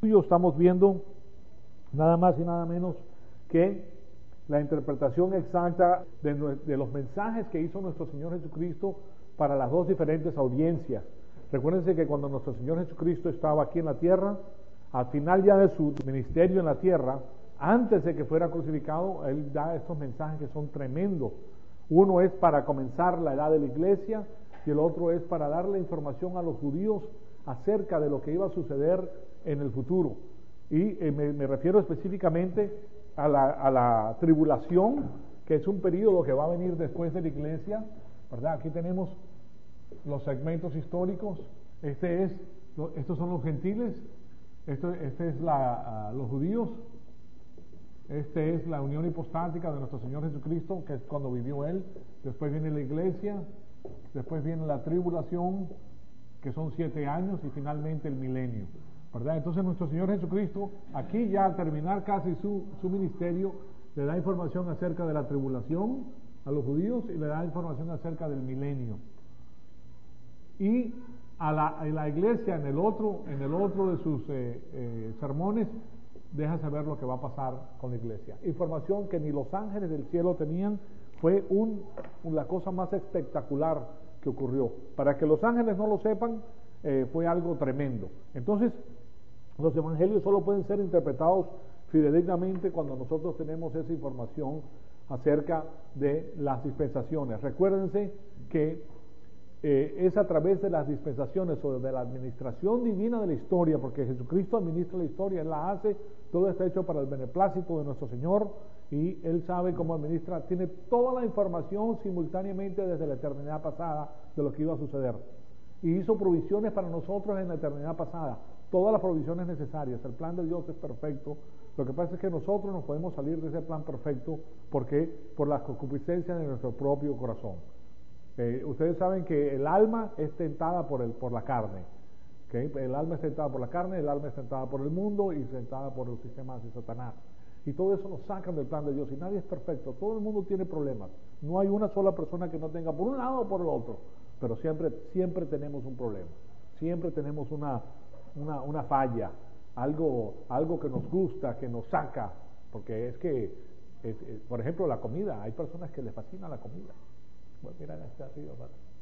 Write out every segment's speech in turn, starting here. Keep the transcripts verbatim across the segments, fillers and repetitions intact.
Estamos viendo nada más y nada menos que la interpretación exacta de, de los mensajes que hizo nuestro Señor Jesucristo para las dos diferentes audiencias. Recuérdense que cuando nuestro Señor Jesucristo estaba aquí en la tierra, al final ya de su ministerio en la tierra, antes de que fuera crucificado, Él da estos mensajes que son tremendos. Uno es para comenzar la edad de la iglesia y el otro es para darle información a los judíos acerca de lo que iba a suceder en el futuro. Y eh, me, me refiero específicamente a la, a la tribulación, que es un periodo que va a venir después de la iglesia, ¿verdad? Aquí tenemos los segmentos históricos. Este es, estos son los gentiles, esto, este es la, uh, los judíos, este es la unión hipostática de nuestro Señor Jesucristo, que es cuando vivió Él. Después viene la iglesia, después viene la tribulación, que son siete años, y finalmente el milenio, ¿verdad? Entonces nuestro Señor Jesucristo, aquí ya al terminar casi su, su ministerio, le da información acerca de la tribulación a los judíos y le da información acerca del milenio. Y a la, a la iglesia en el otro, en el otro de sus eh, eh, sermones, deja saber lo que va a pasar con la iglesia. Información que ni los ángeles del cielo tenían. Fue un, la cosa más espectacular que ocurrió. Para que los ángeles no lo sepan, eh, fue algo tremendo. Entonces, los evangelios solo pueden ser interpretados fidedignamente cuando nosotros tenemos esa información acerca de las dispensaciones. Recuérdense que eh, es a través de las dispensaciones o de la administración divina de la historia, porque Jesucristo administra la historia, Él la hace, todo está hecho para el beneplácito de nuestro Señor, y Él sabe cómo administra, tiene toda la información simultáneamente desde la eternidad pasada de lo que iba a suceder, y hizo provisiones para nosotros en la eternidad pasada, todas las provisiones necesarias. El plan de Dios es perfecto. Lo que pasa es que nosotros no podemos salir de ese plan perfecto porque por las concupiscencias de nuestro propio corazón. Eh, ustedes saben que el alma es tentada por, el, por la carne, ¿okay? El alma es tentada por la carne, el alma es tentada por el mundo y tentada por los sistemas de Satanás. Y todo eso nos sacan del plan de Dios, y nadie es perfecto, todo el mundo tiene problemas. No hay una sola persona que no tenga por un lado o por el otro, pero siempre, siempre tenemos un problema, siempre tenemos una, una, una falla, algo, algo que nos gusta, que nos saca, porque es que, es, es, por ejemplo, la comida, hay personas que les fascina la comida. Bueno, mira, está arriba,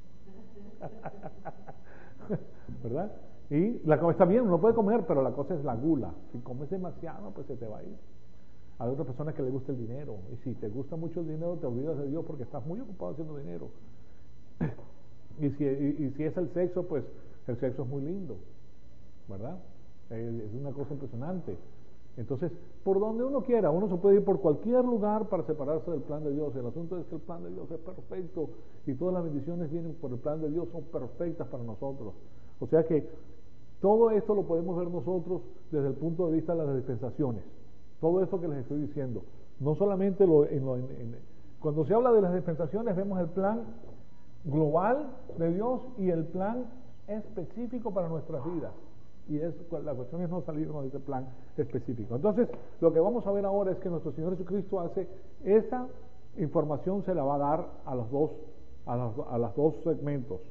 ¿verdad? Y la comida está bien, uno puede comer, pero la cosa es la gula. Si comes demasiado, pues se te va a ir. Hay otras personas que les gusta el dinero, y si te gusta mucho el dinero, te olvidas de Dios porque estás muy ocupado haciendo dinero. Y si, y, y si es el sexo, pues el sexo es muy lindo, ¿verdad? Es una cosa impresionante. Entonces, por donde uno quiera, uno se puede ir por cualquier lugar para separarse del plan de Dios. El asunto es que el plan de Dios es perfecto y todas las bendiciones vienen por el plan de Dios, son perfectas para nosotros. O sea que todo esto lo podemos ver nosotros desde el punto de vista de las dispensaciones. Todo esto que les estoy diciendo, no solamente lo, en lo, en, en, cuando se habla de las dispensaciones vemos el plan global de Dios y el plan específico para nuestras vidas. Y es, la cuestión es no salirnos de ese plan específico. Entonces, lo que vamos a ver ahora es que nuestro Señor Jesucristo hace esa información, se la va a dar a los dos, a los, a los dos segmentos.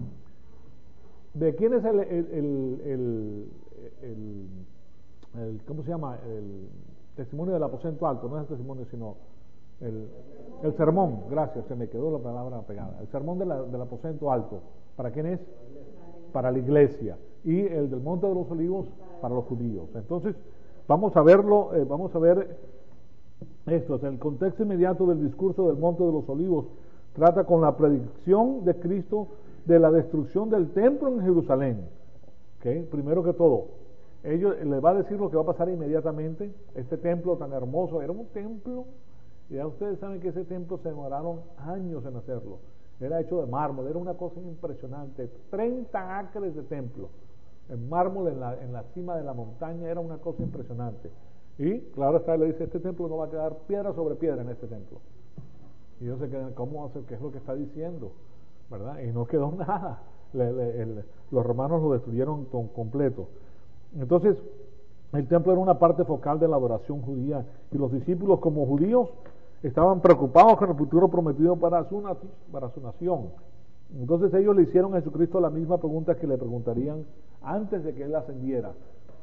¿De quién es el, el, el, el, el, el ¿cómo se llama? El testimonio del aposento alto, no es el testimonio, sino el, el sermón. Gracias, se me quedó la palabra pegada. El sermón de la, del aposento alto. ¿Para quién es? Para la iglesia. Y el del Monte de los Olivos para los judíos. Entonces, vamos a verlo, eh, vamos a ver esto. El contexto inmediato del discurso del Monte de los Olivos trata con la predicción de Cristo de la destrucción del templo en Jerusalén. ¿Okay? Primero que todo, ellos les va a decir lo que va a pasar inmediatamente. Este templo tan hermoso, era un templo, y ya ustedes saben que ese templo se demoraron años en hacerlo. Era hecho de mármol, era una cosa impresionante, treinta acres de templo, en mármol en la, en la cima de la montaña, era una cosa impresionante. Y claro está, le dice, este templo no va a quedar piedra sobre piedra en este templo. Y ellos se quedan, ¿cómo hace? ¿Qué es lo que está diciendo? ¿Verdad? Y no quedó nada, le, le, el, los romanos lo destruyeron con, completo. Entonces, el templo era una parte focal de la adoración judía, y los discípulos como judíos estaban preocupados con el futuro prometido para su, para su nación. Entonces ellos le hicieron a Jesucristo la misma pregunta que le preguntarían antes de que Él ascendiera.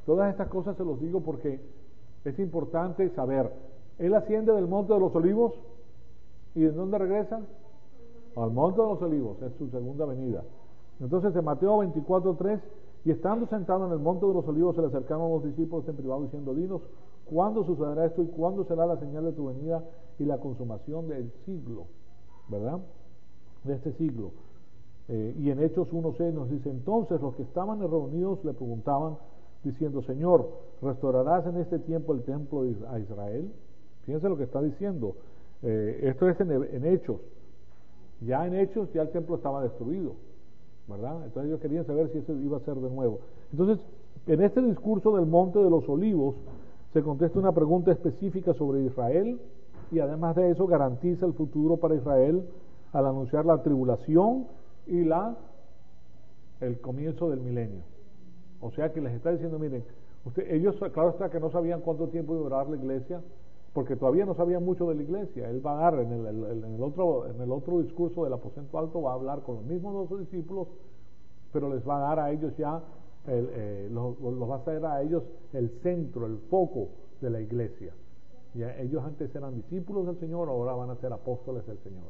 Todas estas cosas se los digo porque es importante saber. Él asciende del monte de los olivos, ¿y de dónde regresa? Al monte de los olivos, es su segunda venida. Entonces en Mateo veinticuatro tres, y estando sentado en el monte de los olivos, se le acercaron los discípulos en privado diciendo: dinos, ¿cuándo sucederá esto y cuándo será la señal de tu venida y la consumación del siglo? ¿Verdad? De este siglo. Eh, y en Hechos uno seis nos dice: entonces los que estaban reunidos le preguntaban diciendo: Señor, ¿restaurarás en este tiempo el templo de, a Israel? Fíjense lo que está diciendo. Eh, esto es en, en Hechos. Ya en Hechos ya el templo estaba destruido, ¿verdad? Entonces ellos querían saber si eso iba a ser de nuevo. Entonces, en este discurso del Monte de los Olivos se contesta una pregunta específica sobre Israel, y además de eso garantiza el futuro para Israel al anunciar la tribulación y la el comienzo del milenio. O sea que les está diciendo: miren, usted, ellos claro está que no sabían cuánto tiempo iba a durar la iglesia, porque todavía no sabían mucho de la iglesia. Él va a dar en el, el, en el otro en el otro discurso del aposento alto, va a hablar con los mismos dos discípulos, pero les va a dar a ellos ya el, eh, los, los va a hacer a ellos el centro, el foco de la iglesia. Ya ellos antes eran discípulos del Señor, ahora van a ser apóstoles del Señor.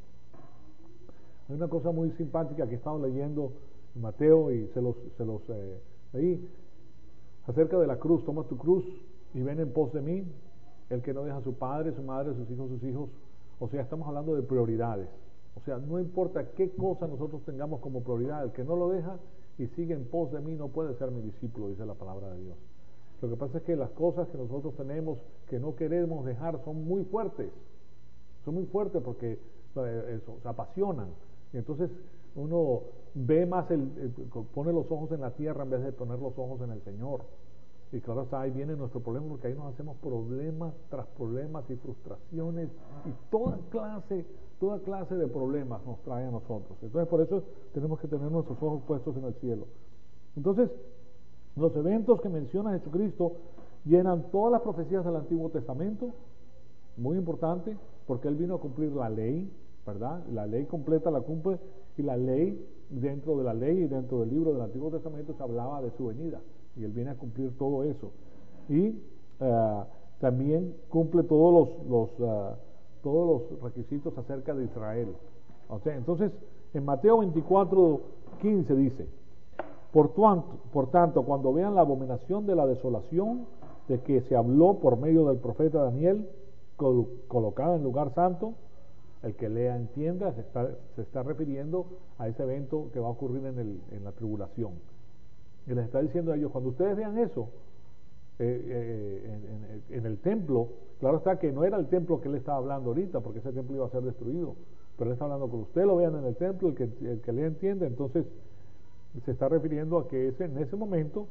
Hay una cosa muy simpática que estamos leyendo en Mateo y se los se los eh, leí acerca de la cruz. Toma tu cruz y ven en pos de mí. El que no deja a su padre, su madre, sus hijos, sus hijos. O sea, estamos hablando de prioridades. O sea, no importa qué cosa nosotros tengamos como prioridad, el que no lo deja y sigue en pos de mí no puede ser mi discípulo, dice la palabra de Dios. Lo que pasa es que las cosas que nosotros tenemos que no queremos dejar son muy fuertes. Son muy fuertes porque eh, eso, se apasionan. Y entonces uno ve más, el, el, pone los ojos en la tierra en vez de poner los ojos en el Señor. Y claro está, ahí viene nuestro problema, porque ahí nos hacemos problemas tras problemas y frustraciones y toda clase, toda clase de problemas nos trae a nosotros. Entonces por eso tenemos que tener nuestros ojos puestos en el cielo. Entonces, los eventos que menciona Jesucristo llenan todas las profecías del Antiguo Testamento, muy importante, porque Él vino a cumplir la ley, ¿verdad? La ley completa la cumple, y la ley, dentro de la ley y dentro del libro del Antiguo Testamento se hablaba de su venida, y Él viene a cumplir todo eso. Y uh, también cumple todos los, los, uh, todos los requisitos acerca de Israel. O sea, entonces, en Mateo veinticuatro quince dice: Por tanto, por tanto, cuando vean la abominación de la desolación de que se habló por medio del profeta Daniel, col colocada en lugar santo, el que lea entienda, se está, se está refiriendo a ese evento que va a ocurrir en, el, en la tribulación. Y les está diciendo a ellos: cuando ustedes vean eso eh, eh, en, en, en el templo, claro está que no era el templo que él estaba hablando ahorita, porque ese templo iba a ser destruido, pero él está hablando con ustedes, lo vean en el templo, el que, el que lea entienda. Entonces se está refiriendo a que ese, en ese momento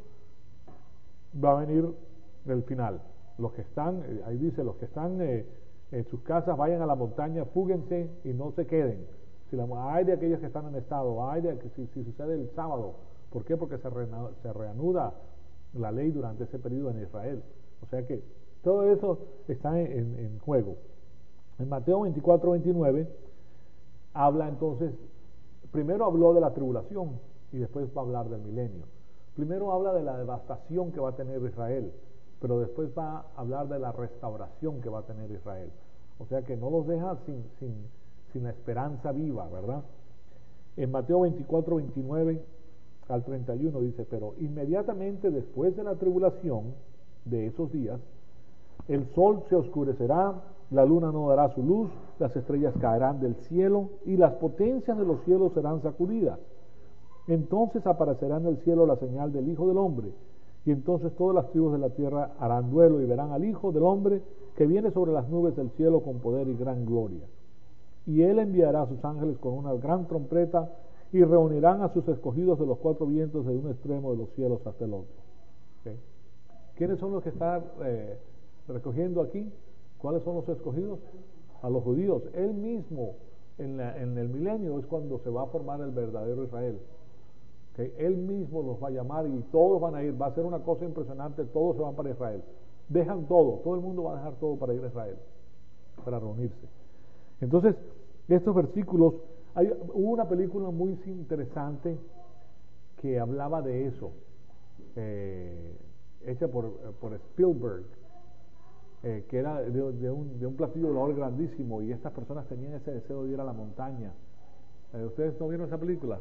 va a venir el final. Los que están, ahí dice, los que están eh, en sus casas, vayan a la montaña, fúguense y no se queden. Si la, hay de aquellos que están en estado, hay de que si, si sucede el sábado. ¿Por qué? Porque se, reanuda, se reanuda la ley durante ese periodo en Israel. O sea que todo eso está en, en, en juego. En Mateo veinticuatro veintinueve habla entonces, primero habló de la tribulación y después va a hablar del milenio. Primero habla de la devastación que va a tener Israel, pero después va a hablar de la restauración que va a tener Israel. O sea que no los deja sin, sin, sin la esperanza viva, ¿verdad? En Mateo veinticuatro veintinueve al treinta y uno dice: pero inmediatamente después de la tribulación de esos días, el sol se oscurecerá, la luna no dará su luz, las estrellas caerán del cielo y las potencias de los cielos serán sacudidas. Entonces aparecerá en el cielo la señal del Hijo del Hombre, y entonces todas las tribus de la tierra harán duelo y verán al Hijo del Hombre que viene sobre las nubes del cielo con poder y gran gloria. Y Él enviará a sus ángeles con una gran trompeta y reunirán a sus escogidos de los cuatro vientos de un extremo de los cielos hasta el otro. ¿Okay? ¿Quiénes son los que están eh, recogiendo aquí? ¿Cuáles son los escogidos? A los judíos. Él mismo en, la, en el milenio es cuando se va a formar el verdadero Israel. ¿Okay? Él mismo los va a llamar y todos van a ir. Va a ser una cosa impresionante. Todos se van para Israel. Dejan todo. Todo el mundo va a dejar todo para ir a Israel, para reunirse. Entonces, estos versículos, hay, hubo una película muy interesante que hablaba de eso. Eh, hecha por, por Spielberg, eh, que era de, de, un, de un platillo de olor grandísimo, y estas personas tenían ese deseo de ir a la montaña. Eh, ¿Ustedes no vieron esa película?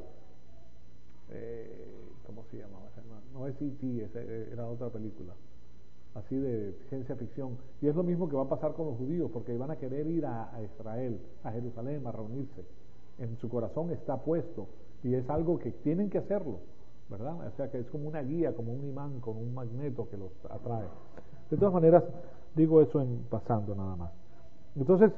Eh, ¿Cómo se llamaba? No es E T, era otra película, así de ciencia ficción. Y es lo mismo que va a pasar con los judíos, porque van a querer ir a, a Israel, a Jerusalén, a reunirse. En su corazón está puesto, y es algo que tienen que hacerlo, ¿verdad? O sea que es como una guía, como un imán, con un magneto que los atrae. De todas maneras, digo eso en pasando nada más. Entonces,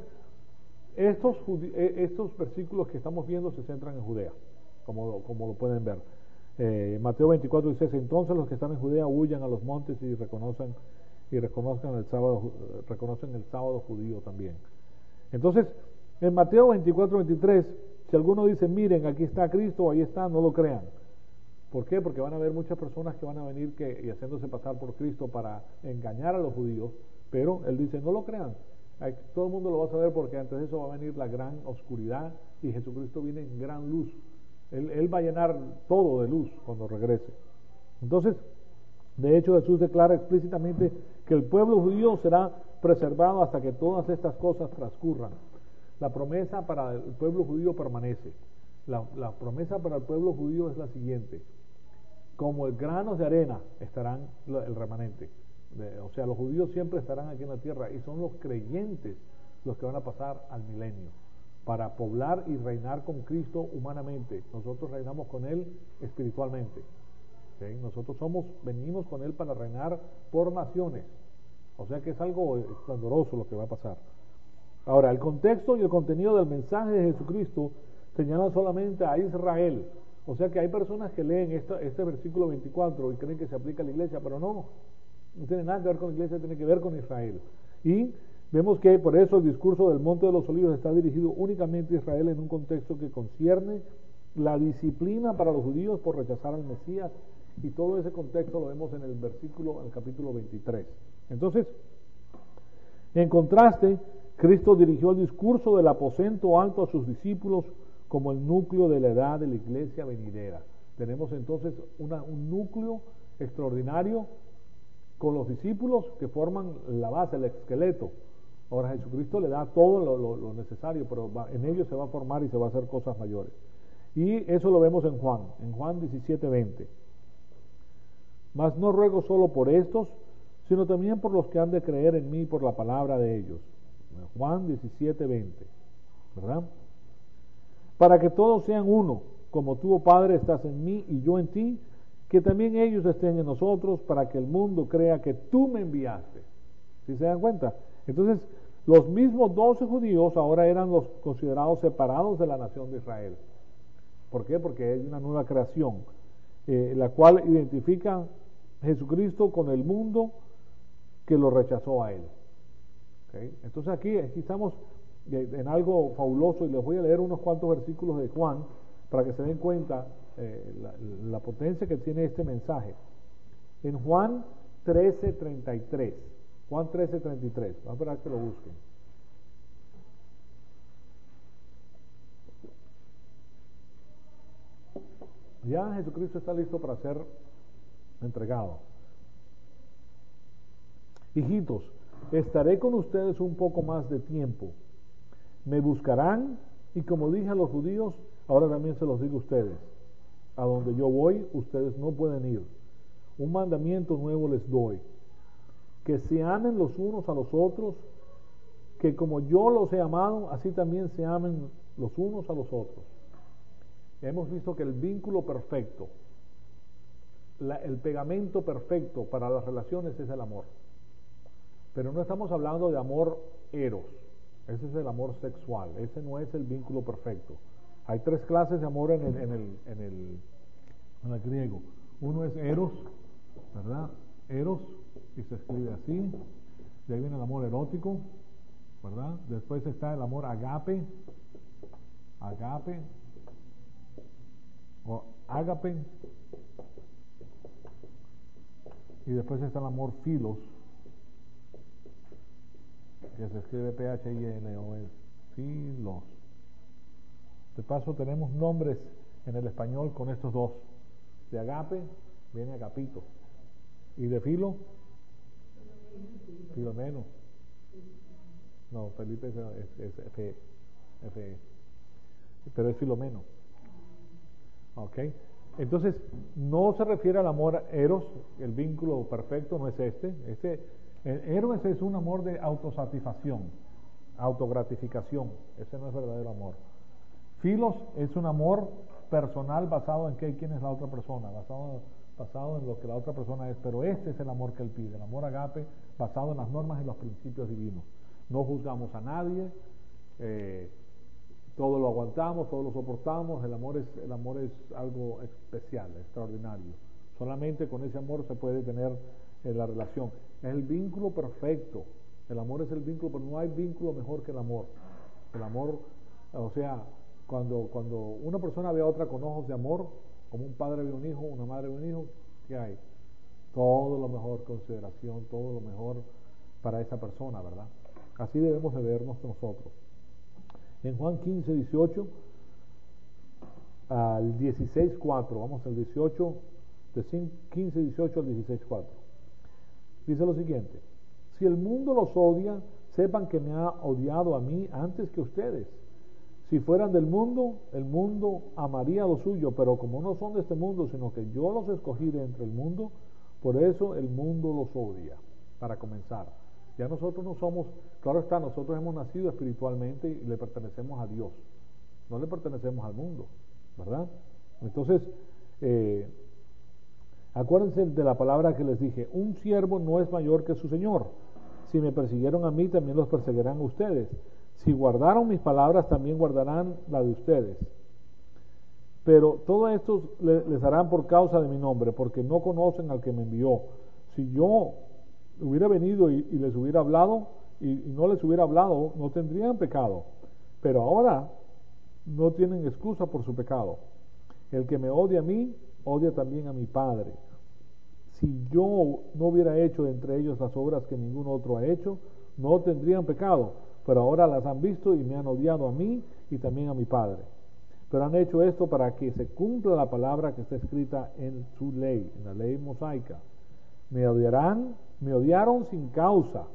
estos, estos versículos que estamos viendo se centran en Judea, como, como lo pueden ver. Eh, Mateo veinticuatro dice: entonces los que están en Judea huyan a los montes y reconocen y reconozcan el sábado, reconocen el sábado judío también. Entonces, en Mateo veinticuatro veintitrés, si alguno dice, miren, aquí está Cristo, ahí está, no lo crean. ¿Por qué? Porque van a haber muchas personas que van a venir que, y haciéndose pasar por Cristo para engañar a los judíos, pero él dice, no lo crean. Todo el mundo lo va a saber, porque antes de eso va a venir la gran oscuridad y Jesucristo viene en gran luz. Él, él va a llenar todo de luz cuando regrese. Entonces, de hecho, Jesús declara explícitamente que el pueblo judío será preservado hasta que todas estas cosas transcurran. La promesa para el pueblo judío permanece. La, la promesa para el pueblo judío es la siguiente: como el grano de arena estarán el remanente. De, o sea, los judíos siempre estarán aquí en la tierra, y son los creyentes los que van a pasar al milenio para poblar y reinar con Cristo humanamente. Nosotros reinamos con Él espiritualmente. ¿Okay? Nosotros somos, venimos con Él para reinar por naciones. O sea que es algo esplendoroso lo que va a pasar. Ahora, el contexto y el contenido del mensaje de Jesucristo señalan solamente a Israel. O sea que hay personas que leen esta, este versículo veinticuatro y creen que se aplica a la iglesia, pero no, no tiene nada que ver con la iglesia, tiene que ver con Israel. Y vemos que por eso el discurso del Monte de los Olivos está dirigido únicamente a Israel, en un contexto que concierne la disciplina para los judíos por rechazar al Mesías, y todo ese contexto lo vemos en el versículo, en el capítulo veintitrés. Entonces, en contraste, Cristo dirigió el discurso del aposento alto a sus discípulos como el núcleo de la edad de la iglesia venidera. Tenemos entonces una, un núcleo extraordinario con los discípulos que forman la base, el esqueleto. Ahora Jesucristo le da todo lo, lo, lo necesario, pero va, en ellos se va a formar y se va a hacer cosas mayores. Y eso lo vemos en Juan, en Juan diecisiete veinte. Mas no ruego solo por estos, sino también por los que han de creer en mí por la palabra de ellos. Juan diecisiete veinte, ¿verdad? Para que todos sean uno, como tú, oh Padre, estás en mí y yo en ti, que también ellos estén en nosotros, para que el mundo crea que tú me enviaste. ¿Sí se dan cuenta? Entonces, los mismos doce judíos ahora eran los considerados separados de la nación de Israel. ¿Por qué? Porque hay una nueva creación, eh, la cual identifica a Jesucristo con el mundo que lo rechazó a él. ¿Okay? Entonces aquí, aquí estamos en algo fabuloso, y les voy a leer unos cuantos versículos de Juan para que se den cuenta eh, la, la potencia que tiene este mensaje. En Juan trece treinta y tres, Juan trece treinta y tres, vamos a esperar que lo busquen. Ya Jesucristo está listo para ser entregado. Hijitos, estaré con ustedes un poco más de tiempo. Me buscarán, y como dije a los judíos, ahora también se los digo a ustedes: a donde yo voy, ustedes no pueden ir. Un mandamiento nuevo les doy: que se amen los unos a los otros, que como yo los he amado, así también se amen los unos a los otros. Hemos visto que el vínculo perfecto, la, el pegamento perfecto para las relaciones es el amor. Pero no estamos hablando de amor eros, ese es el amor sexual, ese no es el vínculo perfecto. Hay tres clases de amor en el, en el, en el, en el griego. Uno es eros, ¿verdad? Eros, y se escribe así. De ahí viene el amor erótico, ¿verdad? Después está el amor agape, agape, o ágape, y después está el amor filos, que se escribe P H I L O S, filos. De paso tenemos nombres en el español con estos dos. De agape viene agapito, ¿Y de Filo? Filomeno. No, Felipe es, es, es F, F, pero es Filomeno. ¿Ok? Entonces, no se refiere al amor eros, el vínculo perfecto no es este. Este eros es un amor de autosatisfacción, autogratificación. Ese no es verdadero amor. Filos es un amor personal basado en qué, quién es la otra persona, basado, basado en lo que la otra persona es. Pero este es el amor que él pide, el amor agape, basado en las normas y los principios divinos. No juzgamos a nadie, eh, todo lo aguantamos, todo lo soportamos. El amor es, el amor es algo especial, extraordinario. Solamente con ese amor se puede tener eh, la relación. Es el vínculo perfecto. El amor es el vínculo, pero no hay vínculo mejor que el amor. El amor, o sea, cuando, cuando una persona ve a otra con ojos de amor, como un padre ve a un hijo, una madre ve a un hijo, ¿qué hay? Todo lo mejor, consideración, todo lo mejor para esa persona, ¿verdad? Así debemos de vernos nosotros. En Juan quince, dieciocho al dieciséis, cuatro, vamos al dieciocho, de quince, dieciocho al dieciséis, cuatro. Dice lo siguiente: si el mundo los odia, sepan que me ha odiado a mí antes que ustedes. Si fueran del mundo, el mundo amaría lo suyo, pero como no son de este mundo, sino que yo los escogí de entre el mundo, por eso el mundo los odia. Para comenzar, ya nosotros no somos, claro está, nosotros hemos nacido espiritualmente y le pertenecemos a Dios, no le pertenecemos al mundo, ¿verdad? Entonces, eh, acuérdense de la palabra que les dije: un siervo no es mayor que su señor. Si me persiguieron a mí, también los perseguirán a ustedes. Si guardaron mis palabras, también guardarán la de ustedes. Pero todo esto les harán por causa de mi nombre, porque no conocen al que me envió. Si yo hubiera venido y, y les hubiera hablado, y, y no les hubiera hablado, no tendrían pecado. Pero ahora no tienen excusa por su pecado. El que me odia a mí, odia también a mi Padre. Si yo no hubiera hecho entre ellos las obras que ningún otro ha hecho, no tendrían pecado. Pero ahora las han visto y me han odiado a mí y también a mi Padre. Pero han hecho esto para que se cumpla la palabra que está escrita en su ley, en la ley mosaica. Me odiarán, me odiaron sin causa.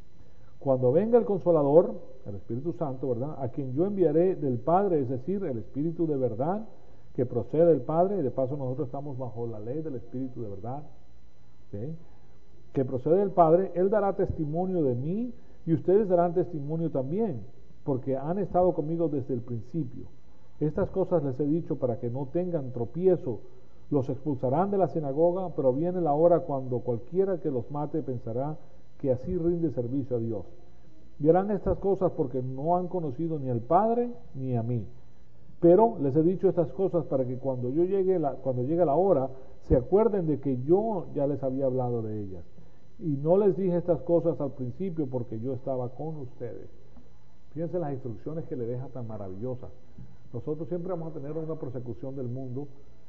Cuando venga el Consolador, el Espíritu Santo, ¿verdad?, a quien yo enviaré del Padre, es decir, el Espíritu de verdad, que procede del Padre, y de paso nosotros estamos bajo la ley del Espíritu de verdad, ¿sí?, que procede del Padre, Él dará testimonio de mí, y ustedes darán testimonio también, porque han estado conmigo desde el principio. Estas cosas les he dicho para que no tengan tropiezo. Los expulsarán de la sinagoga, pero viene la hora cuando cualquiera que los mate pensará que así rinde servicio a Dios. Y harán estas cosas porque no han conocido ni al Padre ni a mí. Pero les he dicho estas cosas para que cuando yo llegue la, cuando llegue la hora, se acuerden de que yo ya les había hablado de ellas. Y no les dije estas cosas al principio porque yo estaba con ustedes. Fíjense las instrucciones que le deja tan maravillosas. Nosotros siempre vamos a tener una persecución del mundo,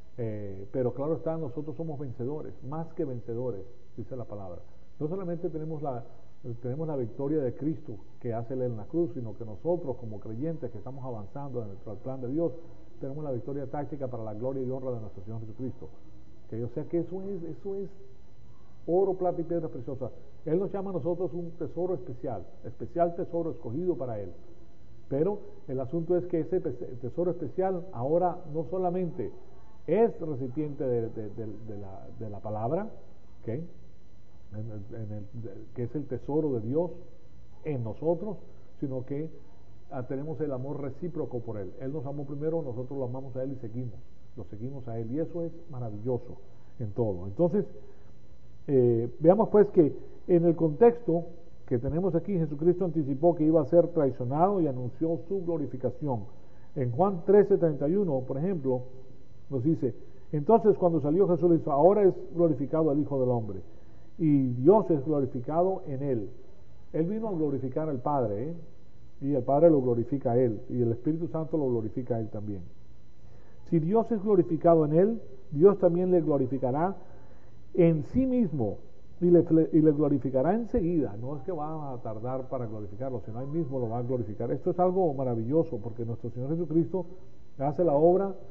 eh, pero claro está, nosotros somos vencedores, más que vencedores, dice la palabra. No solamente tenemos la, tenemos la victoria de Cristo que hace Él en la cruz, sino que nosotros como creyentes que estamos avanzando en el plan de Dios, tenemos la victoria táctica para la gloria y honra de nuestro Señor Jesucristo. Que o sea que eso es, eso es oro, plata y piedras preciosas. Él nos llama a nosotros un tesoro especial, especial tesoro escogido para Él. Pero el asunto es que ese tesoro especial ahora no solamente es recipiente de, de, de, de, la, de la palabra, ¿okay?, en el, en el, que es el tesoro de Dios en nosotros, sino que ah, tenemos el amor recíproco por Él. Él nos amó primero, nosotros lo amamos a Él y seguimos, lo seguimos a Él, y eso es maravilloso en todo. Entonces, eh, veamos pues que en el contexto que tenemos aquí, Jesucristo anticipó que iba a ser traicionado y anunció su glorificación. En Juan trece, treinta y uno, por ejemplo, nos dice: entonces cuando salió Jesús le dijo: ahora es glorificado el Hijo del Hombre, y Dios es glorificado en Él. Él vino a glorificar al Padre, ¿eh? Y el Padre lo glorifica a Él, y el Espíritu Santo lo glorifica a Él también. Si Dios es glorificado en Él, Dios también le glorificará en sí mismo, y le, y le glorificará enseguida. No es que va a tardar para glorificarlo, sino ahí mismo lo va a glorificar. Esto es algo maravilloso, porque nuestro Señor Jesucristo hace la obra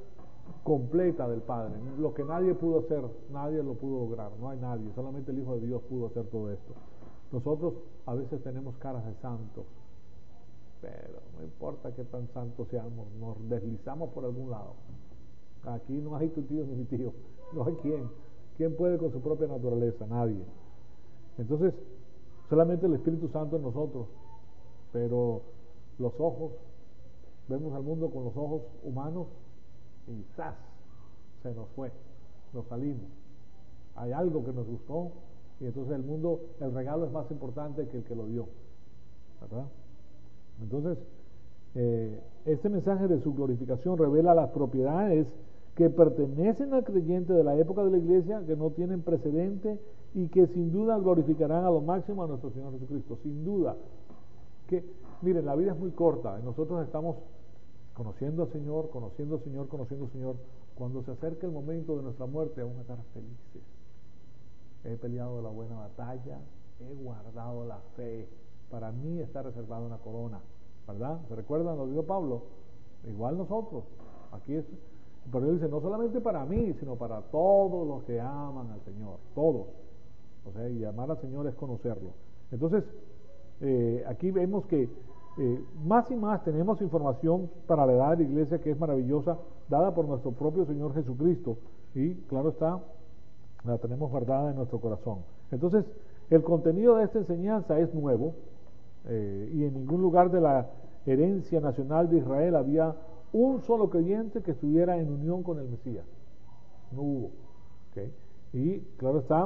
completa del Padre. Lo que nadie pudo hacer, nadie lo pudo lograr, no hay nadie, solamente el Hijo de Dios pudo hacer todo esto. Nosotros a veces tenemos caras de santos, pero no importa qué tan santos seamos, nos deslizamos por algún lado. Aquí no hay tu tío ni mi tío, no hay quien. ¿Quién puede con su propia naturaleza? Nadie. Entonces, solamente el Espíritu Santo en nosotros, pero los ojos, vemos al mundo con los ojos humanos y ¡zas! Se nos fue, nos salimos. Hay algo que nos gustó y entonces el mundo, el regalo es más importante que el que lo dio, ¿verdad? Entonces, eh, este mensaje de su glorificación revela las propiedades que pertenecen al creyente de la época de la iglesia, que no tienen precedente y que sin duda glorificarán a lo máximo a nuestro Señor Jesucristo, sin duda. Que, miren, la vida es muy corta y nosotros estamos conociendo al Señor, conociendo al Señor, conociendo al Señor. Cuando se acerca el momento de nuestra muerte, vamos a estar felices. He peleado la buena batalla, he guardado la fe. Para mí está reservada una corona, ¿verdad? ¿Se recuerdan lo que dijo Pablo? Igual nosotros. Aquí es, pero él dice, no solamente para mí, sino para todos los que aman al Señor, todos. O sea, y amar al Señor es conocerlo. Entonces, eh, aquí vemos que eh, más y más tenemos información para la edad de la iglesia que es maravillosa, dada por nuestro propio Señor Jesucristo. Y claro está, la tenemos guardada en nuestro corazón. Entonces, el contenido de esta enseñanza es nuevo, eh, y en ningún lugar de la herencia nacional de Israel había un solo creyente que estuviera en unión con el Mesías. No hubo. ¿Okay? Y claro está,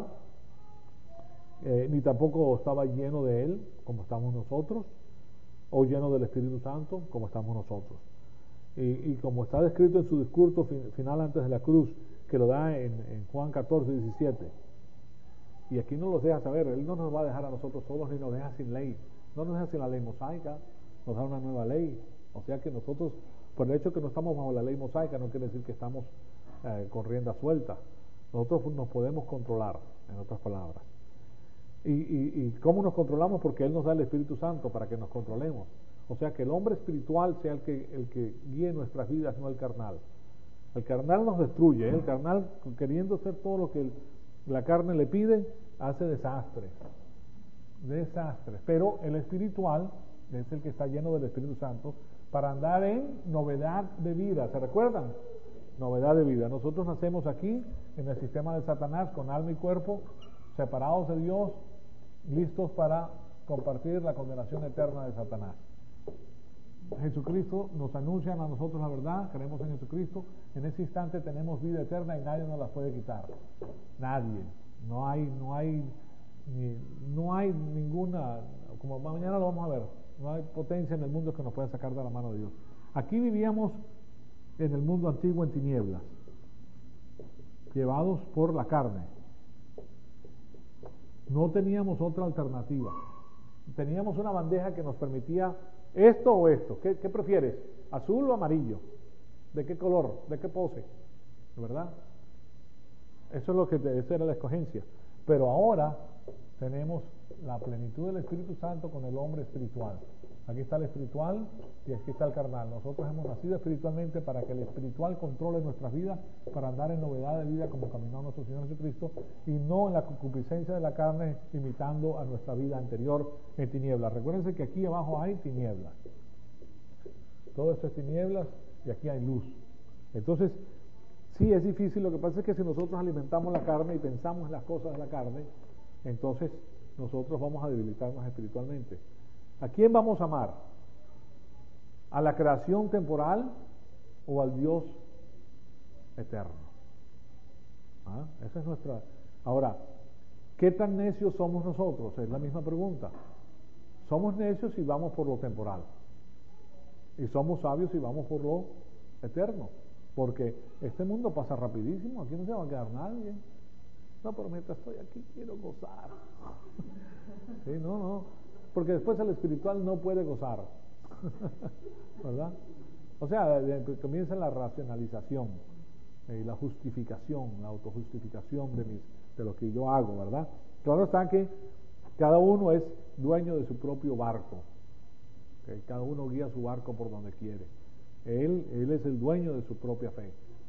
eh, ni tampoco estaba lleno de él, como estamos nosotros, o lleno del Espíritu Santo, como estamos nosotros. Y, y como está descrito en su discurso fin, final antes de la cruz, que lo da en, en Juan catorce, diecisiete. Y aquí no los deja saber, él no nos va a dejar a nosotros solos ni nos deja sin ley, no nos deja sin la ley mosaica, nos da una nueva ley. O sea que nosotros, por el hecho que no estamos bajo la ley mosaica, no quiere decir que estamos eh, con rienda suelta. Nosotros nos podemos controlar, en otras palabras. ¿Y, y, y cómo nos controlamos? Porque Él nos da el Espíritu Santo para que nos controlemos. O sea que el hombre espiritual sea el que, el que guíe nuestras vidas, no el carnal. El carnal nos destruye, ¿eh? El carnal, queriendo hacer todo lo que el, la carne le pide, hace desastres. Desastres. Pero el espiritual es el que está lleno del Espíritu Santo para andar en novedad de vida. ¿Se recuerdan? Novedad de vida. Nosotros nacemos aquí en el sistema de Satanás con alma y cuerpo, separados de Dios, listos para compartir la condenación eterna de Satanás. Jesucristo nos anuncia a nosotros la verdad, creemos en Jesucristo, en ese instante tenemos vida eterna y nadie nos la puede quitar. Nadie. No hay, no hay, ni, no hay ninguna, como mañana lo vamos a ver, no hay potencia en el mundo que nos pueda sacar de la mano de Dios. Aquí vivíamos en el mundo antiguo en tinieblas, llevados por la carne. No teníamos otra alternativa. Teníamos una bandeja que nos permitía esto o esto. ¿Qué, qué prefieres? ¿Azul o amarillo? ¿De qué color? ¿De qué pose? ¿Verdad? Eso es lo que te, esa era la escogencia. Pero ahora tenemos la plenitud del Espíritu Santo con el hombre espiritual. Aquí está el espiritual y aquí está el carnal. Nosotros hemos nacido espiritualmente para que el espiritual controle nuestras vidas, para andar en novedad de vida como caminó nuestro Señor Jesucristo, y no en la concupiscencia de la carne imitando a nuestra vida anterior en tinieblas. Recuérdense que aquí abajo hay tinieblas. Todo esto es tinieblas y aquí hay luz. Entonces, sí es difícil. Lo que pasa es que si nosotros alimentamos la carne y pensamos en las cosas de la carne, entonces nosotros vamos a debilitarnos espiritualmente. ¿A quién vamos a amar? ¿A la creación temporal o al Dios eterno? ¿Ah? Esa es nuestra. Ahora, ¿qué tan necios somos nosotros? Es la misma pregunta. Somos necios si vamos por lo temporal, y somos sabios si vamos por lo eterno, porque este mundo pasa rapidísimo. Aquí no se va a quedar nadie. No, pero mientras estoy aquí quiero gozar. Sí, no, no. Porque después el espiritual no puede gozar, ¿verdad? O sea, comienza la racionalización y eh, la justificación, la autojustificación de, mis, de lo que yo hago, ¿verdad? Claro está que cada uno es dueño de su propio barco, ¿okay? Cada uno guía su barco por donde quiere. Él, él es el dueño de su propia fe.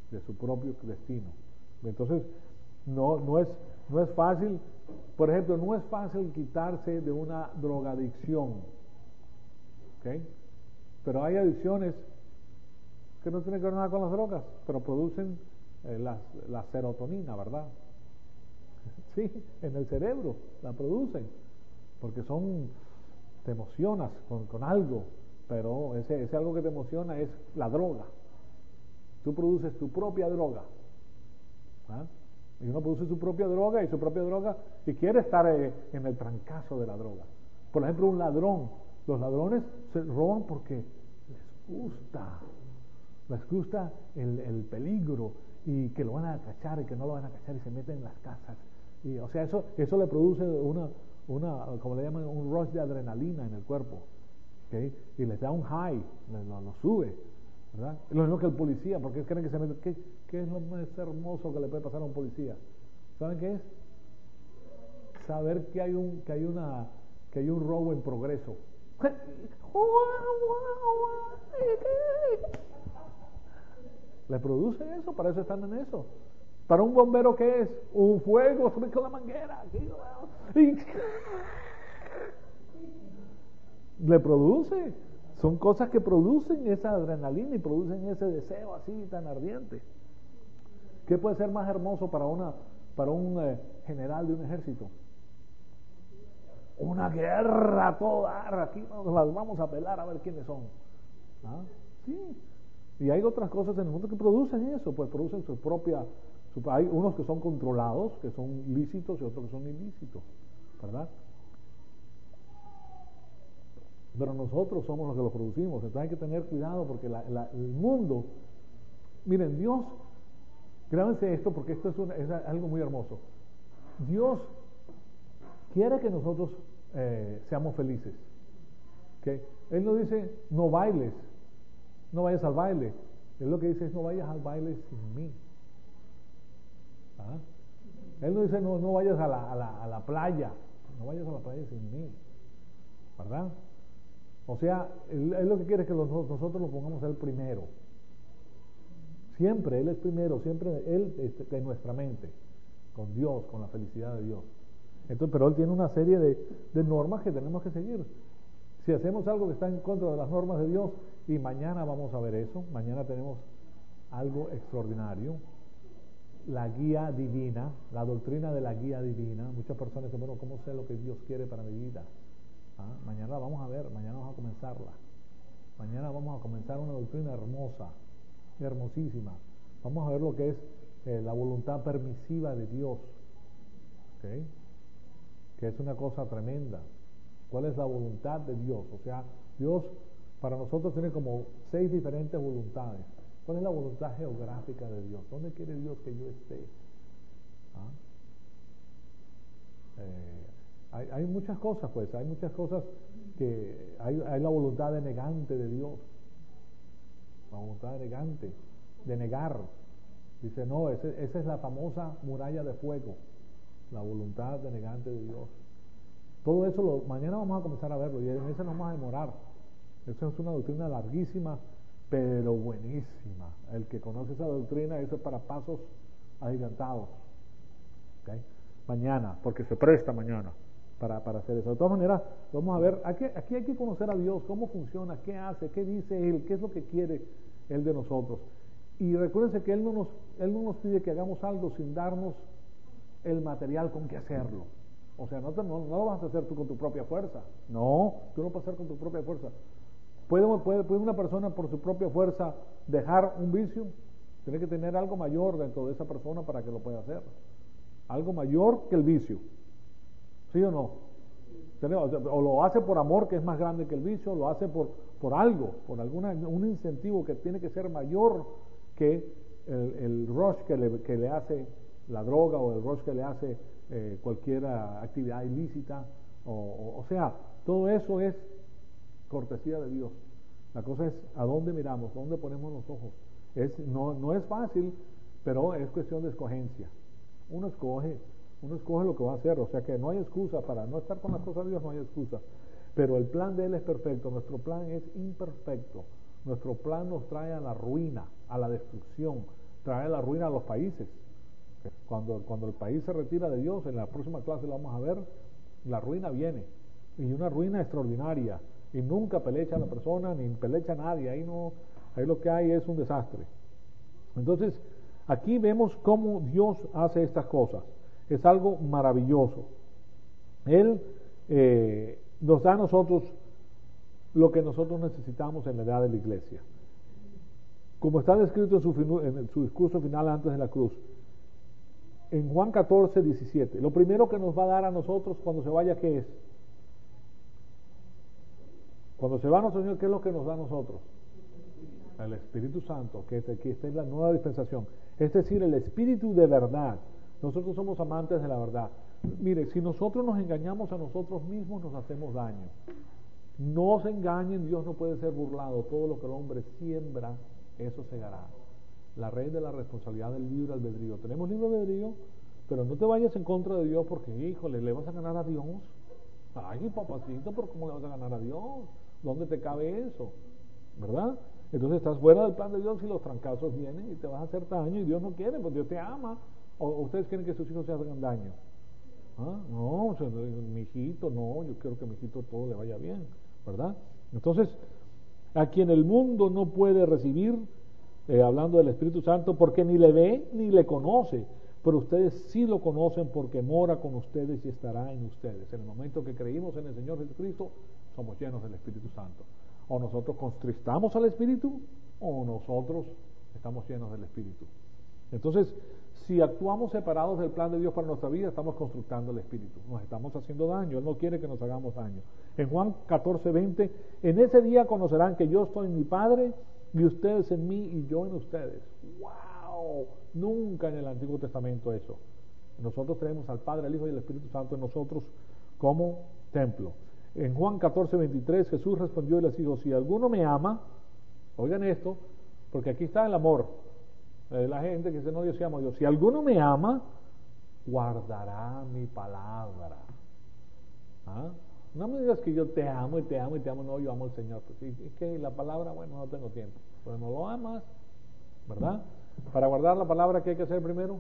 de su propio destino. Entonces, no, no, es, no es fácil, por ejemplo, no es fácil quitarse de una drogadicción, ¿ok? Pero hay adicciones que no tienen que ver nada con las drogas, pero producen eh, la, la serotonina, ¿verdad? Sí, en el cerebro la producen, porque son, te emocionas con, con algo, pero ese, ese algo que te emociona es la droga. Tú produces tu propia droga, ¿ah? Y uno produce su propia droga y su propia droga y quiere estar eh, en el trancazo de la droga. Por ejemplo, un ladrón, los ladrones se roban porque les gusta, les gusta el, el peligro y que lo van a cachar y que no lo van a cachar y se meten en las casas. Y, o sea, eso, eso le produce una, una, como le llaman, un rush de adrenalina en el cuerpo, ¿okay? Y les da un high, lo, lo sube, ¿verdad? Lo mismo que el policía, porque creen que se meten. ¿Qué, ¿Qué es lo más hermoso que le puede pasar a un policía? ¿Saben qué es? Saber que hay un, que hay una, que hay un robo en progreso. Le produce eso, para eso están en eso. Para un bombero, ¿qué es? Un fuego, sube con la manguera. Y le produce. Son cosas que producen esa adrenalina y producen ese deseo así tan ardiente. ¿Qué puede ser más hermoso para una, para un eh, general de un ejército? Una guerra toda. Aquí nos las vamos a pelar a ver quiénes son. ¿Ah? Sí. Y hay otras cosas en el mundo que producen eso, pues producen su propia. Su, hay unos que son controlados, que son lícitos, y otros que son ilícitos, ¿verdad? Pero nosotros somos los que lo producimos. Entonces hay que tener cuidado porque la, la, el mundo. Miren, Dios. Grábense esto porque esto es, una, es algo muy hermoso. Dios quiere que nosotros eh, seamos felices. ¿Okay? Él no dice, no bailes, no vayas al baile. Él lo que dice es, no vayas al baile sin mí. ¿Ah? Él no dice, no, no vayas a la, a, la, a la playa, no vayas a la playa sin mí. ¿Verdad? O sea, Él, él lo que quiere es que los, nosotros lo pongamos a Él primero. Siempre Él es primero, siempre Él es en nuestra mente, con Dios, con la felicidad de Dios. Entonces, pero Él tiene una serie de, de normas que tenemos que seguir. Si hacemos algo que está en contra de las normas de Dios, y mañana vamos a ver eso, mañana tenemos algo extraordinario, la guía divina, la doctrina de la guía divina. Muchas personas dicen, bueno, ¿cómo sé lo que Dios quiere para mi vida? ¿Ah? Mañana la vamos a ver, mañana vamos a comenzarla. Mañana vamos a comenzar una doctrina hermosa, hermosísima. Vamos a ver lo que es eh, la voluntad permisiva de Dios, ¿okay? Que es una cosa tremenda. ¿Cuál es la voluntad de Dios? O sea, Dios para nosotros tiene como seis diferentes voluntades. ¿Cuál es la voluntad geográfica de Dios? ¿Dónde quiere Dios que yo esté? ¿Ah? Eh, hay, hay muchas cosas, pues, hay muchas cosas que hay, hay la voluntad denegante de Dios. La voluntad denegante, de negar. Dice, no, ese, esa es la famosa muralla de fuego, la voluntad denegante de Dios. Todo eso, lo, mañana vamos a comenzar a verlo y en eso nos vamos a demorar. Eso es una doctrina larguísima, pero buenísima. El que conoce esa doctrina, eso es para pasos agigantados. ¿Okay? Mañana, porque se presta mañana para, para hacer eso. De todas maneras, vamos a ver, aquí, aquí hay que conocer a Dios, cómo funciona, qué hace, qué dice Él, qué es lo que quiere Él de nosotros. Y recuérdense que Él no nos, Él no nos pide que hagamos algo sin darnos el material con que hacerlo. O sea, no, te, no, no lo vas a hacer tú con tu propia fuerza. No, tú no puedes hacer con tu propia fuerza. ¿Puede, puede, ¿Puede una persona por su propia fuerza dejar un vicio? Tiene que tener algo mayor dentro de esa persona para que lo pueda hacer. Algo mayor que el vicio. ¿Sí o no? O lo hace por amor, que es más grande que el vicio, o lo hace por, por algo, por alguna, un incentivo que tiene que ser mayor que el, el rush que le, que le hace la droga o el rush que le hace eh, cualquier actividad ilícita. O, o, o sea, todo eso es cortesía de Dios. La cosa es a dónde miramos, dónde ponemos los ojos. Es, no, no es fácil, pero es cuestión de escogencia. Uno escoge, uno escoge lo que va a hacer, o sea que no hay excusa para no estar con las cosas de Dios, no hay excusa. Pero el plan de Él es perfecto, nuestro plan es imperfecto. Nuestro plan nos trae a la ruina, a la destrucción, trae la ruina a los países. Cuando, cuando el país se retira de Dios, en la próxima clase lo vamos a ver, la ruina viene, y una ruina extraordinaria, y nunca pelecha a la persona, ni pelecha a nadie, ahí no, ahí lo que hay es un desastre. Entonces, aquí vemos cómo Dios hace estas cosas, es algo maravilloso. Él eh, nos da a nosotros lo que nosotros necesitamos en la edad de la iglesia. Como está descrito en su, en su discurso final antes de la cruz, en Juan catorce, diecisiete, lo primero que nos va a dar a nosotros cuando se vaya, ¿qué es? Cuando se va nuestro Señor, ¿qué es lo que nos da a nosotros? El Espíritu Santo, que aquí está en la nueva dispensación, es decir, el Espíritu de verdad. Nosotros somos amantes de la verdad. Mire, si nosotros nos engañamos a nosotros mismos, nos hacemos daño. No se engañen, Dios no puede ser burlado. Todo lo que el hombre siembra, eso segará. La raíz de la responsabilidad del libre albedrío. Tenemos libre albedrío, pero no te vayas en contra de Dios porque, híjole, ¿le vas a ganar a Dios? Ay, papacito, pero ¿cómo le vas a ganar a Dios? ¿Dónde te cabe eso? ¿Verdad? Entonces estás fuera del plan de Dios y los fracasos vienen y te vas a hacer daño y Dios no quiere, pues Dios te ama. ¿O ustedes quieren que sus hijos se hagan daño? ¿Ah? No, o sea, mi hijito, no, yo quiero que a mi hijito todo le vaya bien, ¿verdad? Entonces, a quien el mundo no puede recibir, eh, hablando del Espíritu Santo, porque ni le ve ni le conoce, pero ustedes sí lo conocen porque mora con ustedes y estará en ustedes. En el momento que creímos en el Señor Jesucristo, somos llenos del Espíritu Santo. O nosotros contristamos al Espíritu, o nosotros estamos llenos del Espíritu. Entonces, si actuamos separados del plan de Dios para nuestra vida, estamos constructando el Espíritu, nos estamos haciendo daño. Él no quiere que nos hagamos daño. En Juan catorce, veinte, en ese día conocerán que yo estoy en mi Padre y ustedes en mí y yo en ustedes. ¡Wow! Nunca en el Antiguo Testamento eso. Nosotros tenemos al Padre, al Hijo y al Espíritu Santo en nosotros como templo. En Juan catorce, veintitrés, Jesús respondió y les dijo, si alguno me ama, oigan esto, porque aquí está el amor. Eh, la gente que dice, no, yo sí amo a Dios. Si alguno me ama, guardará mi palabra. ¿Ah? No me digas que yo te amo y te amo y te amo. No, yo amo al Señor. Pues, ¿y, y que la palabra? Bueno, no tengo tiempo. Pero no lo amas, ¿verdad? Para guardar la palabra, ¿qué hay que hacer primero?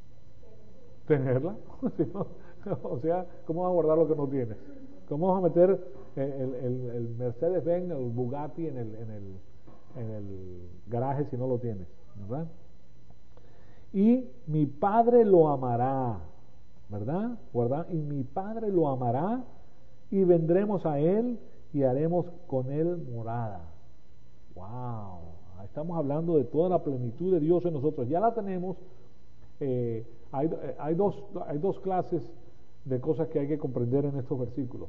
Tenerla. O sea, ¿cómo vas a guardar lo que no tienes? ¿Cómo vas a meter el, el, el Mercedes-Benz, el Bugatti en el, en, el, en el garaje si no lo tienes? ¿Verdad? Y mi Padre lo amará, ¿verdad? ¿Verdad? Y mi Padre lo amará y vendremos a Él y haremos con Él morada. ¡Wow! Estamos hablando de toda la plenitud de Dios en nosotros. Ya la tenemos. Eh, hay, hay, dos, hay dos clases de cosas que hay que comprender en estos versículos.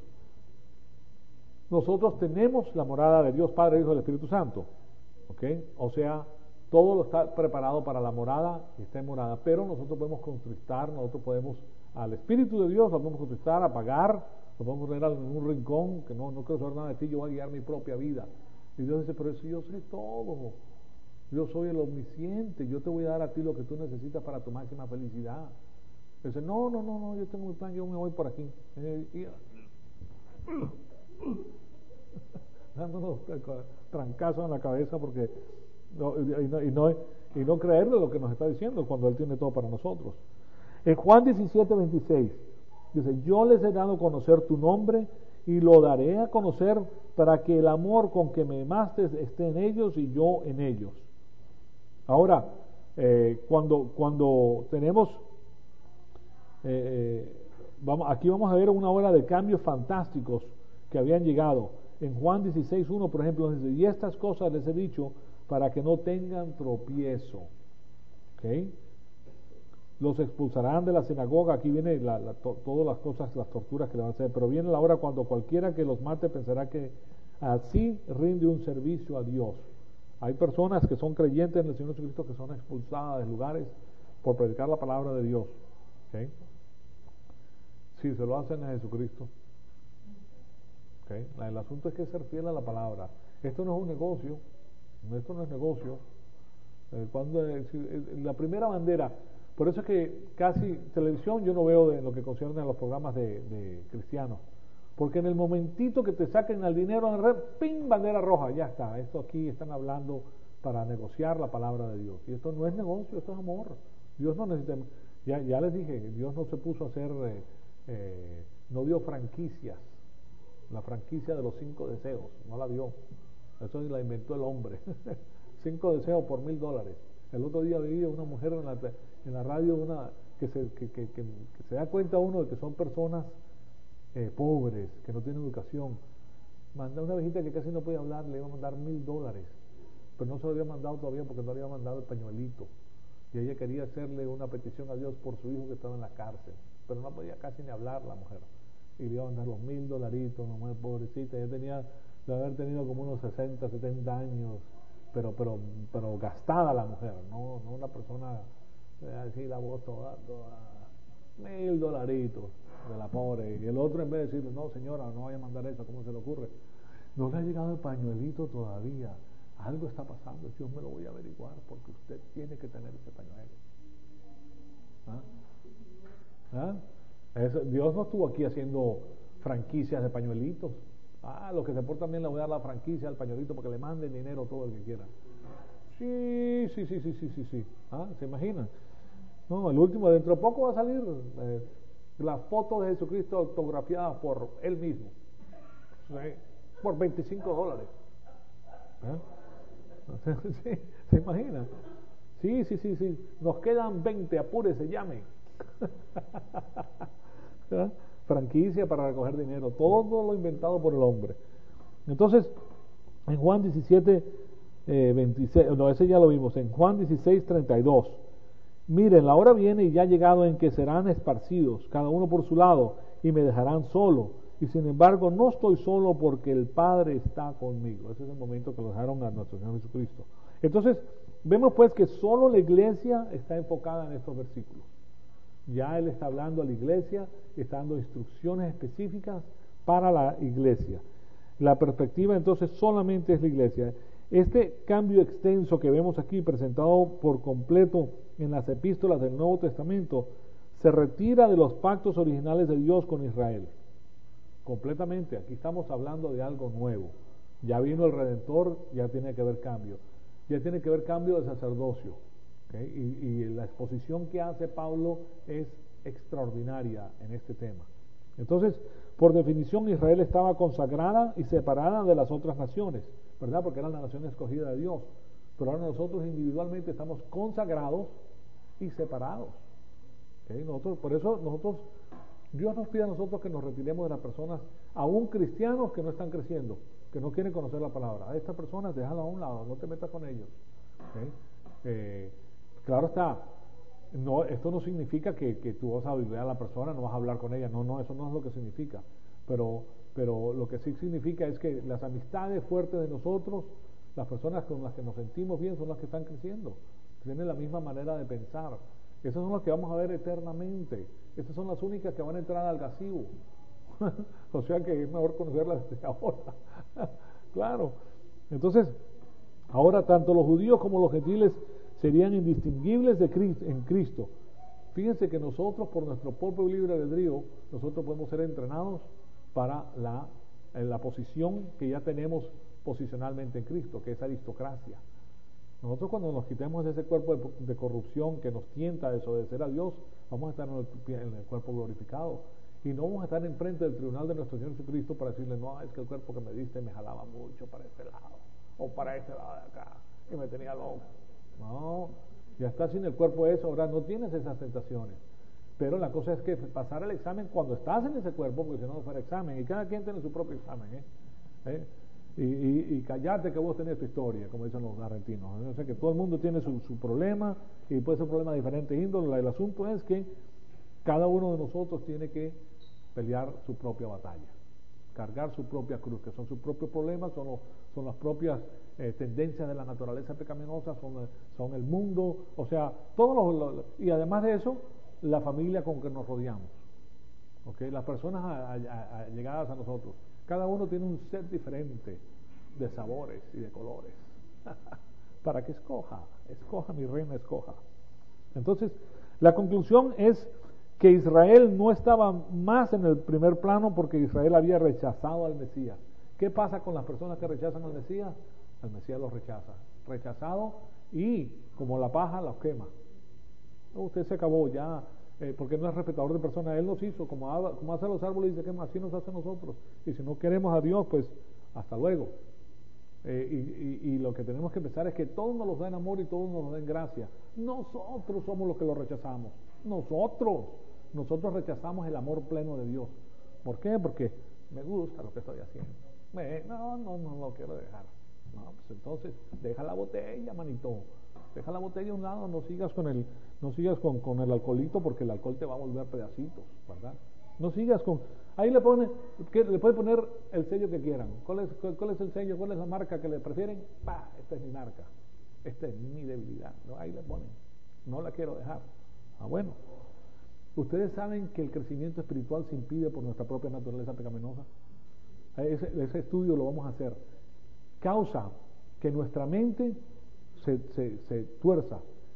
Nosotros tenemos la morada de Dios Padre, Hijo y el Espíritu Santo. ¿Ok? O sea, todo lo está preparado para la morada y está en morada, pero nosotros podemos contristar, nosotros podemos, al Espíritu de Dios lo podemos contristar, apagar, lo podemos poner en un rincón, que no, no quiero saber nada de ti, yo voy a guiar mi propia vida. Y Dios dice, pero eso yo sé todo, yo soy el omnisciente, yo te voy a dar a ti lo que tú necesitas para tu máxima felicidad. Y dice, no, no, no, no, yo tengo mi plan, yo me voy por aquí. Y, dándonos trancazos en la cabeza porque no, y, no, y, no, y no creerle lo que nos está diciendo cuando Él tiene todo para nosotros. En Juan diecisiete, veintiséis dice, yo les he dado a conocer tu nombre y lo daré a conocer para que el amor con que me amaste esté en ellos y yo en ellos. Ahora, eh, cuando, cuando tenemos eh, vamos, aquí vamos a ver una hora de cambios fantásticos que habían llegado. En Juan dieciséis, uno, por ejemplo, dice, y estas cosas les he dicho para que no tengan tropiezo. ¿Okay? Los expulsarán de la sinagoga. Aquí viene la, la, to, todas las cosas, las torturas que le van a hacer, pero viene la hora cuando cualquiera que los mate pensará que así rinde un servicio a Dios. Hay personas que son creyentes en el Señor Jesucristo que son expulsadas de lugares por predicar la palabra de Dios. ¿Okay? Si se lo hacen a Jesucristo. ¿Okay? El asunto es que ser fiel a la palabra. Esto no es un negocio, esto no es negocio. Eh, cuando eh, la primera bandera, por eso es que casi televisión yo no veo de lo que concierne a los programas de, de cristianos, porque en el momentito que te saquen el dinero en la red, ¡ping! Bandera roja, ya está. Esto aquí están hablando para negociar la palabra de Dios. Y esto no es negocio, esto es amor. Dios no necesita, ya, ya les dije, Dios no se puso a hacer, eh, eh, no dio franquicias, la franquicia de los cinco deseos, no la dio. Eso la inventó el hombre. Cinco deseos por mil dólares. El otro día vi una mujer en la, en la radio, una que se, que, que, que, que se da cuenta uno de que son personas eh, pobres, que no tienen educación. Mandó una viejita que casi no podía hablar, le iba a mandar mil dólares, pero no se lo había mandado todavía porque no le había mandado el pañuelito. Y ella quería hacerle una petición a Dios por su hijo que estaba en la cárcel, pero no podía casi ni hablar la mujer. Y le iba a mandar los mil dolaritos, una mujer pobrecita. Ella tenía, debe haber tenido como unos sesenta, setenta años, pero pero pero gastada la mujer, no no una persona así, la voz toda, toda mil dolaritos de la pobre. Y el otro, en vez de decirle, no señora, no vaya a mandar eso, ¿cómo se le ocurre? No le ha llegado el pañuelito todavía, algo está pasando, yo me lo voy a averiguar porque usted tiene que tener ese pañuelo. ¿Ah? ¿Ah? Eso, Dios no estuvo aquí haciendo franquicias de pañuelitos. Ah, los que se portan bien le voy a dar la franquicia al pañuelito porque le manden dinero todo el que quiera. Sí, sí, sí, sí, sí, sí, sí. ¿Ah? ¿Se imaginan? No, el último, dentro de poco va a salir eh, la foto de Jesucristo autografiada por él mismo. ¿Sí? Por veinticinco dólares. ¿Eh? ¿Sí? ¿Se imaginan? Sí, sí, sí, sí. Nos quedan veinte, apúrese, llame. ¿Ah? Franquicia para recoger dinero, todo lo inventado por el hombre. Entonces, en Juan diecisiete, eh, veintiséis, no, ese ya lo vimos, en Juan dieciséis, treinta y dos, miren, la hora viene y ya ha llegado en que serán esparcidos, cada uno por su lado, y me dejarán solo, y sin embargo no estoy solo porque el Padre está conmigo. Ese es el momento que lo dejaron a nuestro Señor Jesucristo. Entonces, vemos pues que solo la iglesia está enfocada en estos versículos. Ya Él está hablando a la iglesia, está dando instrucciones específicas para la iglesia. La perspectiva entonces solamente es la iglesia. Este cambio extenso que vemos aquí presentado por completo en las epístolas del Nuevo Testamento se retira de los pactos originales de Dios con Israel. Completamente, aquí estamos hablando de algo nuevo. Ya vino el Redentor, ya tiene que haber cambio. Ya tiene que haber cambio de sacerdocio. ¿Okay? Y, y la exposición que hace Pablo es extraordinaria en este tema. Entonces, por definición, Israel estaba consagrada y separada de las otras naciones, ¿verdad? Porque era la nación escogida de Dios. Pero ahora nosotros individualmente estamos consagrados y separados. ¿Okay? Nosotros, por eso nosotros, Dios nos pide a nosotros que nos retiremos de las personas, aún cristianos que no están creciendo, que no quieren conocer la palabra. A estas personas, déjala a un lado, no te metas con ellos. ¿Okay? Eh, Claro está, no, esto no significa que, que tú vas a vivir a la persona, no vas a hablar con ella, no, no, eso no es lo que significa, pero, pero lo que sí significa es que las amistades fuertes de nosotros, las personas con las que nos sentimos bien son las que están creciendo, tienen la misma manera de pensar, esas son las que vamos a ver eternamente, esas son las únicas que van a entrar al gasivo, o sea que es mejor conocerlas desde ahora. Claro, entonces, ahora tanto los judíos como los gentiles serían indistinguibles de Cristo, en Cristo. Fíjense que nosotros, por nuestro propio libre albedrío, nosotros podemos ser entrenados para la, en la posición que ya tenemos posicionalmente en Cristo, que es aristocracia. Nosotros, cuando nos quitemos de ese cuerpo de, de corrupción que nos tienta a desobedecer a Dios, vamos a estar en el, en el cuerpo glorificado. Y no vamos a estar enfrente del tribunal de nuestro Señor Jesucristo para decirle, no, es que el cuerpo que me diste me jalaba mucho para este lado, o para este lado de acá, y me tenía loco. No, ya estás sin el cuerpo de eso, ahora no tienes esas tentaciones. Pero la cosa es que pasar el examen cuando estás en ese cuerpo, porque si no, no fuera examen, y cada quien tiene su propio examen, ¿eh? ¿Eh? Y, y, y callate que vos tenés tu historia, como dicen los argentinos. O sea que todo el mundo tiene su, su problema, y puede ser un problema de diferentes índoles. El asunto es que cada uno de nosotros tiene que pelear su propia batalla, cargar su propia cruz, que son sus propios problemas, son, los, son las propias eh, tendencias de la naturaleza pecaminosa, son, son el mundo, o sea, todos los, los, y además de eso, la familia con que nos rodeamos, ¿okay? Las personas a, a, a llegadas a nosotros, cada uno tiene un set diferente de sabores y de colores, para que escoja, escoja mi reina, escoja. Entonces, la conclusión es que Israel no estaba más en el primer plano porque Israel había rechazado al Mesías. ¿Qué pasa con las personas que rechazan al Mesías? El Mesías los rechaza rechazado y como la paja los quema. No, usted se acabó ya, eh, porque no es respetador de personas. Él nos hizo, como, ha, como hace los árboles y se quema, así nos hace a nosotros. Y si no queremos a Dios, pues hasta luego. Eh, y, y, y lo que tenemos que pensar es que todos nos los da en amor y todos nos los da en gracia. Nosotros somos los que lo rechazamos. Nosotros. Nosotros rechazamos el amor pleno de Dios. ¿Por qué? Porque me gusta lo que estoy haciendo. Me, no, no, no lo quiero dejar. No, pues entonces, deja la botella, manito. Deja la botella a un lado, no sigas con el, no sigas con, con el alcoholito, porque el alcohol te va a volver pedacitos, ¿verdad? No sigas con, ahí le pone, que, le puede poner el sello que quieran. ¿Cuál es, cuál, cuál es el sello? ¿Cuál es la marca que le prefieren? Pa, esta es mi marca, esta es mi debilidad. ¿No? Ahí le ponen, no la quiero dejar. Ah, bueno. Ustedes saben que el crecimiento espiritual se impide por nuestra propia naturaleza pecaminosa. Ese, ese estudio lo vamos a hacer. Causa que nuestra mente se, se, se tuerza,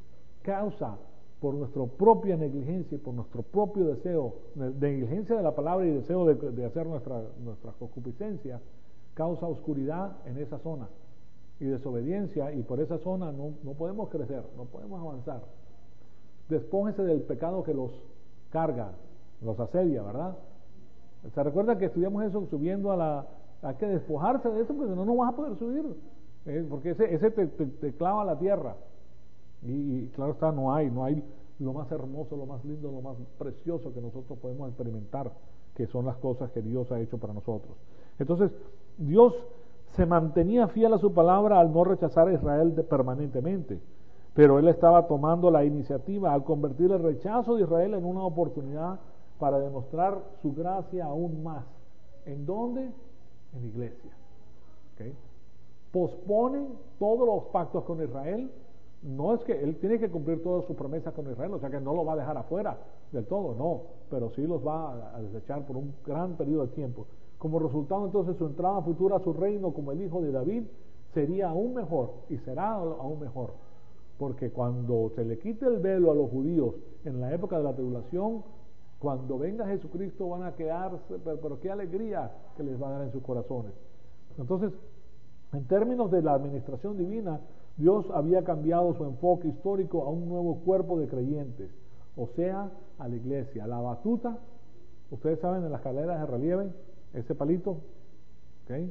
causa por nuestra propia negligencia y por nuestro propio deseo, de negligencia de la palabra y deseo de, de hacer nuestra, nuestra concupiscencia, causa oscuridad en esa zona y desobediencia, y por esa zona no, no podemos crecer, no podemos avanzar. Despójese del pecado que los carga, los asedia, ¿verdad? ¿Se recuerda que estudiamos eso subiendo a la... Hay que despojarse de eso porque no, no vas a poder subir, eh, porque ese, ese te, te, te clava a la tierra. Y, y claro está, no hay, no hay lo más hermoso, lo más lindo, lo más precioso que nosotros podemos experimentar, que son las cosas que Dios ha hecho para nosotros. Entonces, Dios se mantenía fiel a su palabra al no rechazar a Israel de, permanentemente, pero Él estaba tomando la iniciativa al convertir el rechazo de Israel en una oportunidad para demostrar su gracia aún más. ¿En dónde? En la iglesia. ¿Okay? Posponen todos los pactos con Israel. No es que Él tiene que cumplir todas sus promesas con Israel, o sea que no lo va a dejar afuera del todo, no, pero sí los va a desechar por un gran periodo de tiempo. Como resultado, entonces, su entrada futura a su reino como el hijo de David sería aún mejor, y será aún mejor, porque cuando se le quite el velo a los judíos en la época de la tribulación, cuando venga Jesucristo van a quedarse, pero, pero qué alegría que les va a dar en sus corazones. Entonces, en términos de la administración divina, Dios había cambiado su enfoque histórico a un nuevo cuerpo de creyentes, o sea, a la iglesia. La batuta, ustedes saben, en las carreras de relieve, ese palito, ¿okay?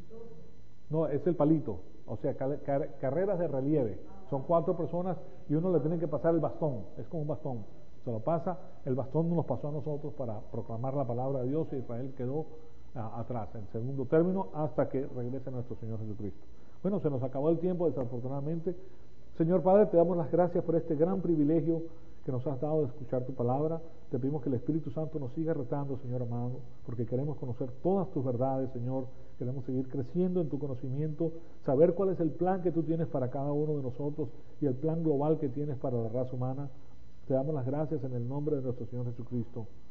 No, es el palito, o sea, car car carreras de relieve, son cuatro personas y uno le tiene que pasar el bastón, es como un bastón, se lo pasa, el bastón nos lo pasó a nosotros para proclamar la palabra de Dios, y Israel quedó a, atrás, en segundo término, hasta que regrese nuestro Señor Jesucristo. Bueno, se nos acabó el tiempo, desafortunadamente. Señor Padre, te damos las gracias por este gran privilegio que nos has dado de escuchar tu palabra. Te pedimos que el Espíritu Santo nos siga retando, Señor amado, porque queremos conocer todas tus verdades, Señor. Queremos seguir creciendo en tu conocimiento, saber cuál es el plan que tú tienes para cada uno de nosotros y el plan global que tienes para la raza humana. Te damos las gracias en el nombre de nuestro Señor Jesucristo.